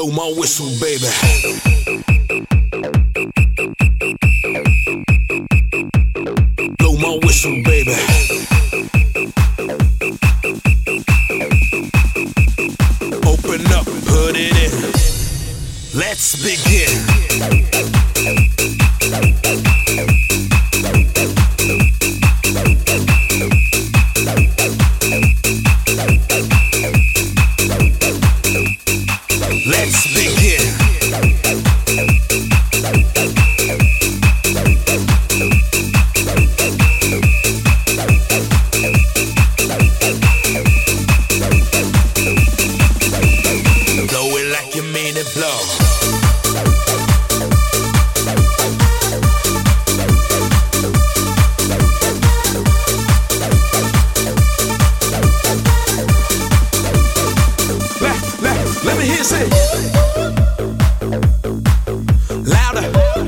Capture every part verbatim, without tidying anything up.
Blow my whistle, baby. Blow my whistle, baby. Open up, put it in. Let's begin. Let's begin. Blow it like you mean it, blow. Let, let, let me hear you say louder.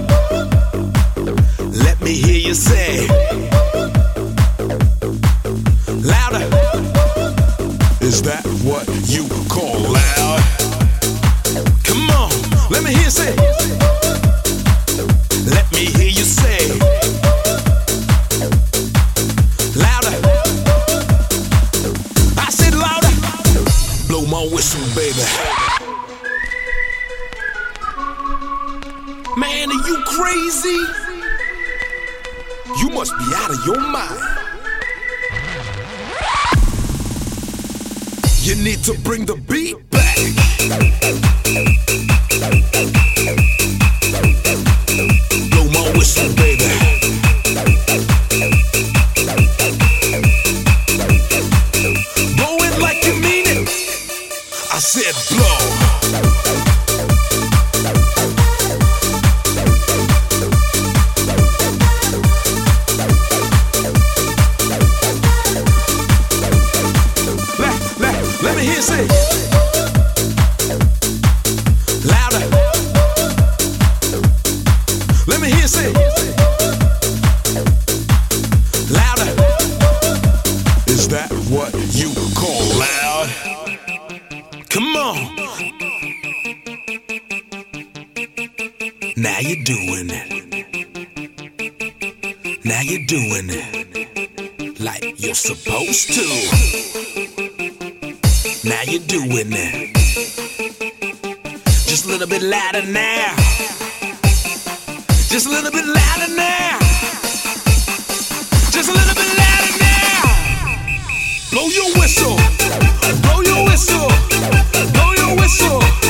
Let me hear you say louder. Is that what you call loud? Come on, let me hear you say. Let me hear you say louder. I said louder. Blow my whistle, baby. Man, are you crazy? You must be out of your mind. You need to bring the beat back. Blow my whistle, baby. Blow it like you mean it. I said blow. Let me hear you say louder. Let me hear you say louder. Is that what you call loud? Come on. Now you're doing it. Now you're doing it like you're supposed to. Now you're doing it. Just a little bit louder now. Just a little bit louder now. Just a little bit louder now. Blow your whistle. Blow your whistle. Blow your whistle.